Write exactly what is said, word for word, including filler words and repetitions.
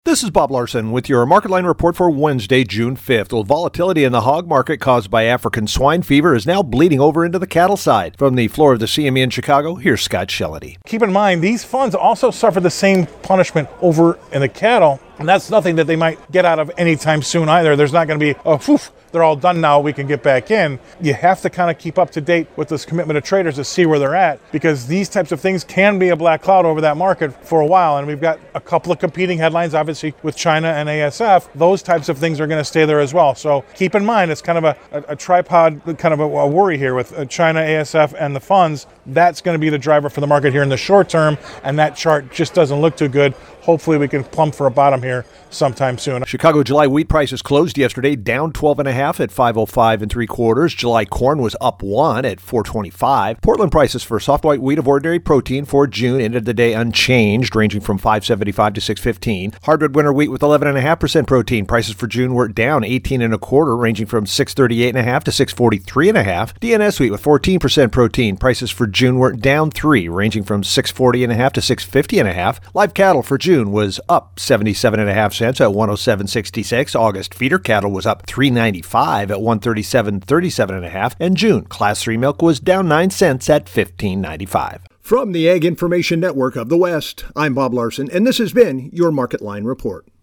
This is Bob Larson with your Market Line report for Wednesday, June fifth. Well, volatility in the hog market caused by African swine fever is now bleeding over into the cattle side. From the floor of the C M E in Chicago, here's Scott Shellady. Keep in mind, these funds also suffer the same punishment over in the cattle, and that's nothing that they might get out of anytime soon either. There's not going to be, oh, phew, they're all done now, we can get back in. You have to kind of keep up to date with this commitment of traders to see where they're at, because these types of things can be a black cloud over that market for a while. And we've got a couple of competing headlines, obviously, with China and A S F. Those types of things are going to stay there as well. So keep in mind, it's kind of a, a, a tripod, kind of a, a worry here with China, A S F, and the funds. That's going to be the driver for the market here in the short term, and that chart just doesn't look too good. Hopefully we can plumb for a bottom here sometime soon. Chicago July wheat prices closed yesterday down twelve and a half at five oh five and three quarters. July corn was up one at four twenty-five. Portland prices for soft white wheat of ordinary protein for June ended the day unchanged, ranging from five seventy-five to six fifteen. Hardwood winter wheat with eleven and a half percent protein prices for June were down eighteen and a quarter, ranging from six thirty-eight and a half to six forty-three and a half. D N S wheat with fourteen percent protein prices for June were down three, ranging from six forty and a half to six fifty and a half. Live cattle for June was up seventy-seven and a half cents at one oh seven sixty-six. August feeder cattle was up three ninety-five at one thirty-seven thirty-seven and a half, and June class three milk was down nine cents at fifteen ninety-five. From the Ag Information Network of the West, I'm Bob Larson, and this has been your Market Line report.